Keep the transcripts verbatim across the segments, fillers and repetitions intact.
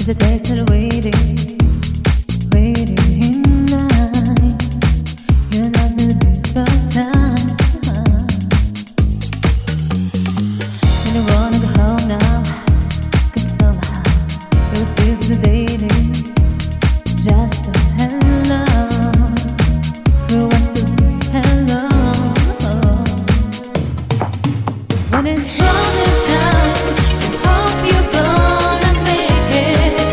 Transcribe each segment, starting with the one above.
the days that are waiting, waiting in line. You know the days of time. And I wanna go home now, 'cause somehow it was still hesitating. Just a hello, who wants to be hello? When it's closing time, I hope you're gonna make it.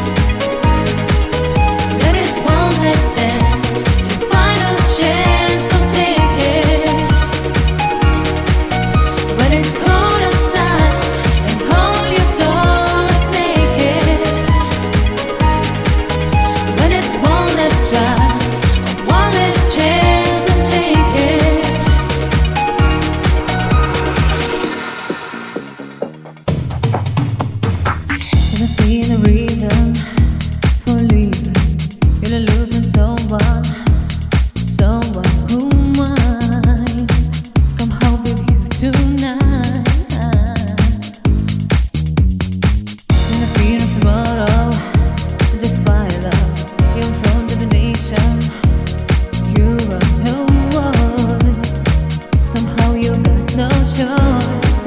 That is one last dance, your final chance, so take it. When it's cold outside and hold your soul is naked. When it's one last try, one last chance, so take it. And I see no reason for leaving. You're looking someone, someone who might come home with you tonight. And the freedom tomorrow, defy love, you're from the nation. You are no voice. Somehow you got no choice.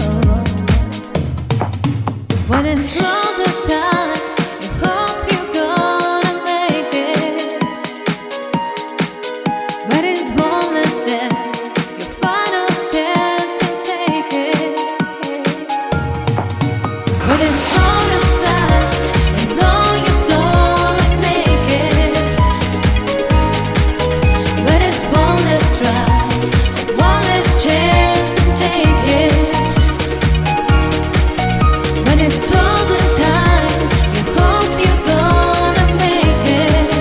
When it's closer time, I hope you're gonna make it. But it's one last dance, your final chance, so take it. When it's cold outside and know your soul is naked. But it's one last try, one last chance to take it. When it's closing time, you hope you're gonna make it.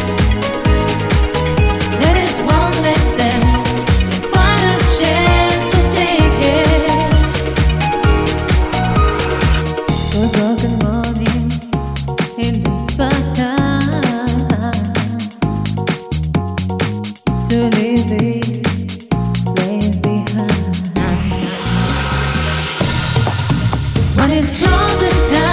That is one last dance, your final chance, so take it. For a broken morning, it needs but time to leave this place behind. When it's closing time.